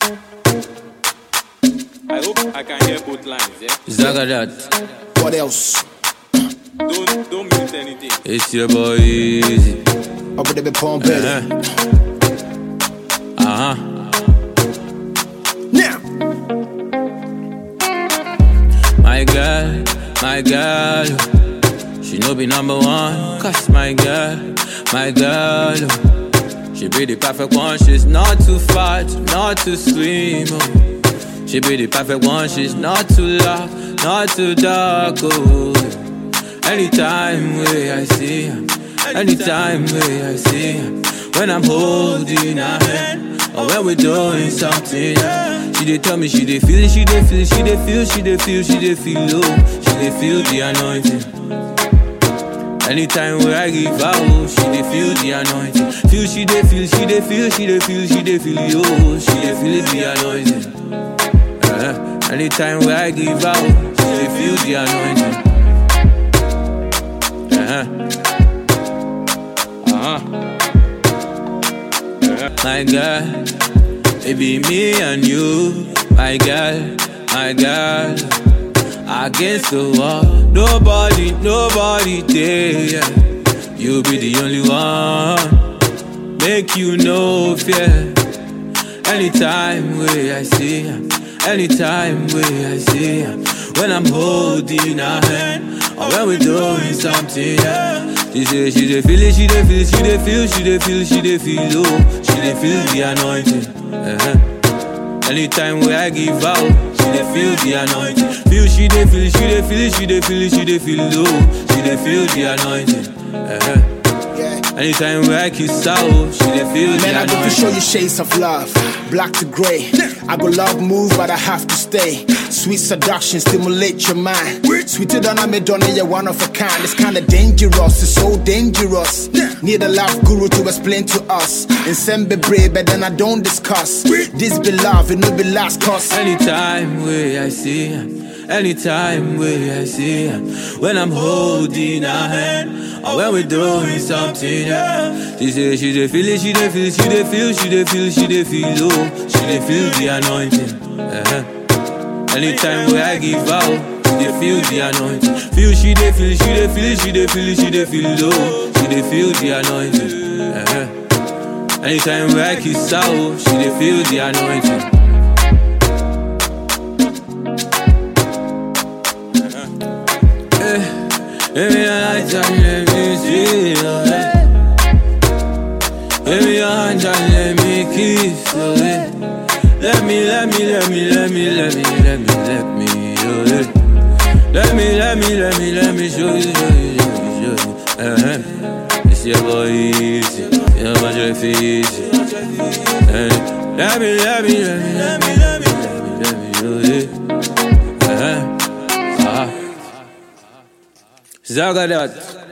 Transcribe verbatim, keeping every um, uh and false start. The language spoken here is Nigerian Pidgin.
I hope I can hear both lines, yeah? Zagadat. What else? Don't don't mute anything. It's your boy Easy. Up with the big palm baby. Uh huh. Now. My girl, my girl, she no be number one. Cause my girl, my girl, she be the perfect one. She's not too fat, not too slim. Oh. She be the perfect one. She's not too loud, not too dark. Oh. Anytime where I see her, anytime where I see her, when I'm holding her hand, or when we're doing something, yeah. She dey tell me she dey feel it, she dey feel it, she dey feel, she dey feel, she dey feel, oh, she dey feel the anointing. Anytime where I give her, oh, she dey feel the anointing. Feel, she dey feel, she dey feel, she dey feel, she dey feel, oh, she dey feel the anointing. Uh-huh. Anytime where I give her, oh, she dey feel the anointing. Uh-huh. Uh-huh. My girl, it be me and you, my girl, my girl. Against the wall, nobody, nobody there. Yeah. You be the only one, make you no fear. Anytime where I see her, anytime where I see her, when I'm holding her hand, or when we're doing something, yeah. She say she dey feel it, she dey feel, she dey feel, she dey feel, she dey feel, oh, she dey feel the anointing. Uh-huh. Anytime where I give out, she dey feel the anointing. Feel, she dey feel, she dey feel, she dey feel, she dey feel, oh, she dey feel the anointing. Uh-huh. Anytime where I kiss out, she dey feel the anointing. Man, I go to show you shades of love, black to grey. I go love move, but I have to stay. Sweet seduction, stimulate your mind. Sweeter than a Madonna, you're one of a kind. It's kinda dangerous, it's so dangerous. Need a love guru to explain to us. And send be brave, but then I don't discuss. This be love, it no be last cause. Anytime where I see her, anytime where I see her, when I'm holding her hand, or when we're doing something, yeah. She say she dey feel it, she dey feel, she dey feel, she dey feel, she dey feel, oh, she dey feel the anointing. Uh-huh. Anytime where I give out, she dey feel the anointing. Feel, she dey feel, she dey feel, she dey feel, she dey feel, oh, she dey feel the anointing. Uh-huh. Anytime where I kiss out, she dey feel the anointing. Baby, I like to let me see it. Baby, your hand and let me kiss it. Let me, let me, let me, let me, let me, let me, let me, show you. Let me, let me, let me, let me show you, show you, show you, show you. Uh-huh. It's your boy Easy, you know my joy easy. Uh-huh. Let me, let me, let me, let me, let me, let me, let me, show you. Uh-huh. Uh-huh. Zagadat.